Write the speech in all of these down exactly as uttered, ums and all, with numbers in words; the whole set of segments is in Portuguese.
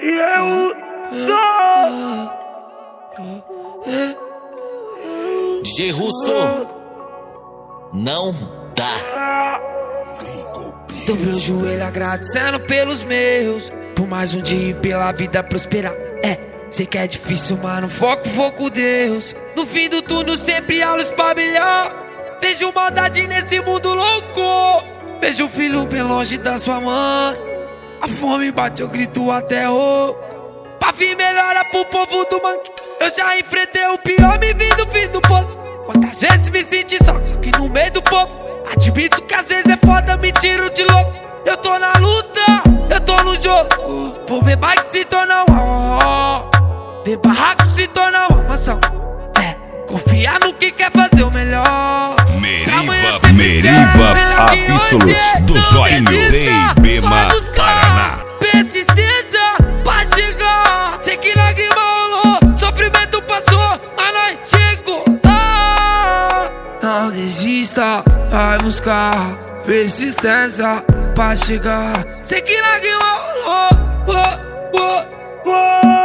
E eu sou D J Russo, não dá. Dobrei o joelho agradecendo pelos meus, por mais um dia e pela vida prosperar. É, sei que é difícil, mano, foco, foco Deus. No fim do túnel sempre há luz pra brilhar. Vejo maldade nesse mundo louco, vejo o filho bem longe da sua mãe. A fome bate, eu grito até rouco. Pra vir melhora pro povo do manque. Eu já enfrentei o pior, me vi do fim do poço. Quantas vezes me senti só, só que no meio do povo. Admito que às vezes é foda, me tiro de louco. Eu tô na luta, eu tô no jogo. Por ver bike se tornar um ó, ver barraco se tornar uma mansão. É, confiar no que quer fazer o melhor. Meriva, Meriva Absolute do Zóio Day, Bema, Paraná. Persistência pra chegar. Sei que lágrima rolou, sofrimento passou, mas nós chegou. Ah, não desista, vai buscar persistência pra chegar. Sei que lágrima rolou. Oh, oh, oh.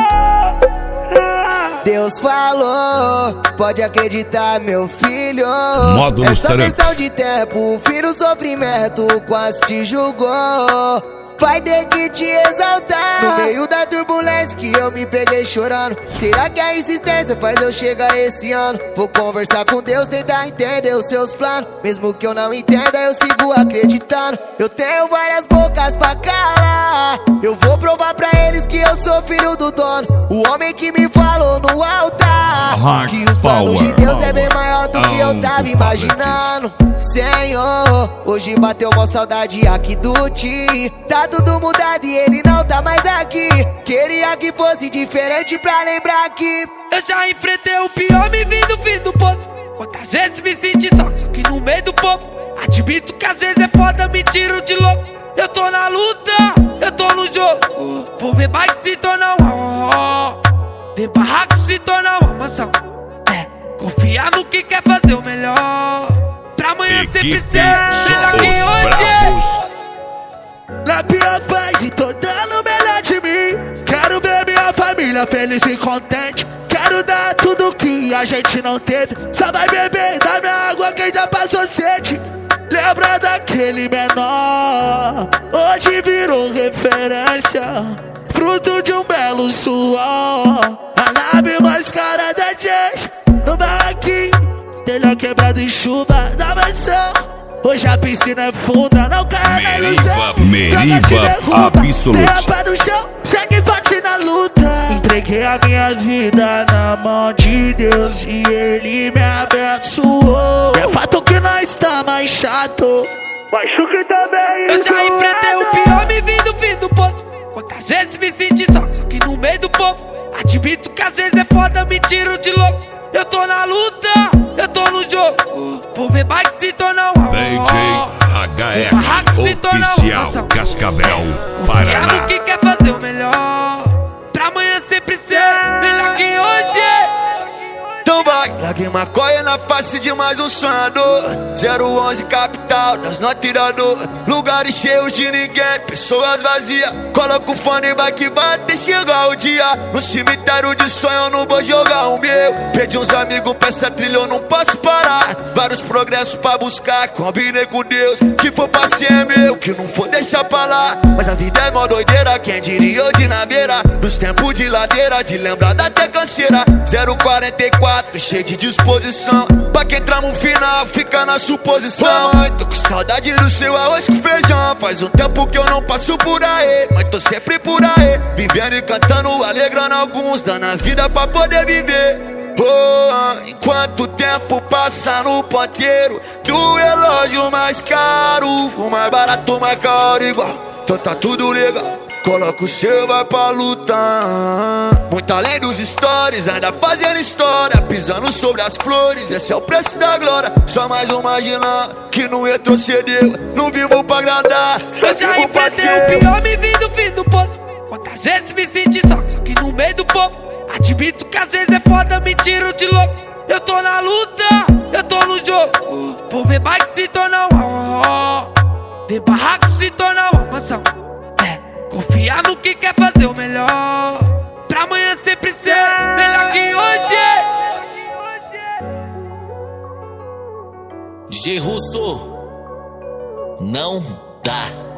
Deus falou, pode acreditar, meu filho. Módulos é só Tramps. questão de tempo, o filho sofrimento quase te julgou. Vai ter que te exaltar no meio da turbulência que eu me peguei chorando. Será que a insistência faz eu chegar esse ano? Vou conversar com Deus, tentar entender os seus planos. Mesmo que eu não entenda, eu sigo acreditando. Eu tenho várias bocas pra calar. Eu vou provar pra eles que eu sou filho do dono. O homem que me falou no altar que os planos de Deus é bem maior do que eu tava imaginando. Senhor, hoje bateu uma saudade aqui do Ti. Tá tudo mudado e ele não tá mais aqui. Queria que fosse diferente pra lembrar que eu já enfrentei o pior, me vi do fim do poço. Quantas vezes me senti só, só que no meio do povo. Admito que às vezes é foda, me tiro de louco. Eu tô na luta, eu tô no jogo. Por ver bike se tornar um ó, ver barraco se tornar uma mansão. É, confiar no que quer fazer o melhor. Pra amanhã sempre ser melhor que hoje. Na pior fase, tô dando o melhor de mim. Quero ver minha família feliz e contente. Quero dar tudo que a gente não teve. Só vai beber da minha água quem já passou sede. Lembra daquele menor, hoje virou referência, fruto de um belo suor. A nave mais cara da gente, no barraquinho, telha quebrado em chuva da mansão. Hoje a piscina é funda, não cai na ilusão. Meriva Absolute. Tem a pé no chão, segue forte na luta. Entreguei a minha vida na mão de Deus e Ele me abençoou. É fato que nós tá mais chato, mas o que também. Eu já enfrentei o pior, me vi do fim do poço. Quantas vezes me senti só, só que no meio do povo. Admito que às vezes é foda, me tiro de louco. Eu tô na luta, eu tô no jogo. Por ver bike se tornar um D J H R Oficial Cascavel, Paraná. Confiar no que quer fazer o melhor. Pra amanhã sempre ser melhor que hoje. Então vai, larguei maconha na face de mais um sonhador. zero onze capital, das notas tirador. Lugares cheios de ninguém, pessoas vazias. Coloca o fone e vai que vai até chegar o dia. No cemitério de sonho eu não vou jogar o meu. Perdi uns amigos pra essa trilha, eu não posso parar. Vários progressos pra buscar, combinei com Deus. Que for pra ser é meu, que não for deixar pra lá. Mas a vida é mó doideira, quem diria hoje na beira. Nos tempos de ladeira, de lembrada até canseira. zero quarenta e quatro, cheio de disposição. Pra quem trama um final, fica na suposição. Mãe, tô com saudade do seu arroz com feijão. Faz um tempo que eu não passo por aí, mas tô sempre por aí. Vivendo e cantando, alegrando alguns, dando a vida pra poder viver. Oh, enquanto o tempo passa no ponteiro do relógio mais caro, o mais barato, mais caro igual. Então tá tudo legal, coloca o seu, vai pra lutar. Muito além dos stories, ainda fazendo história, pisando sobre as flores, esse é o preço da glória. Só mais um imaginar que não retrocedeu, não vivo pra agradar. Eu já enfrentei o pior, me vi do fim do poço. Quantas vezes me senti só, só que no meio do povo. Admito que às vezes é foda, me tiro de louco. Eu tô na luta, eu tô no jogo. Por ver bike se tornar um ó, ver barraco se tornar uma mansão. É, confiar no que quer fazer o melhor, pra amanhã sempre ser melhor que hoje. D J Russo, não dá.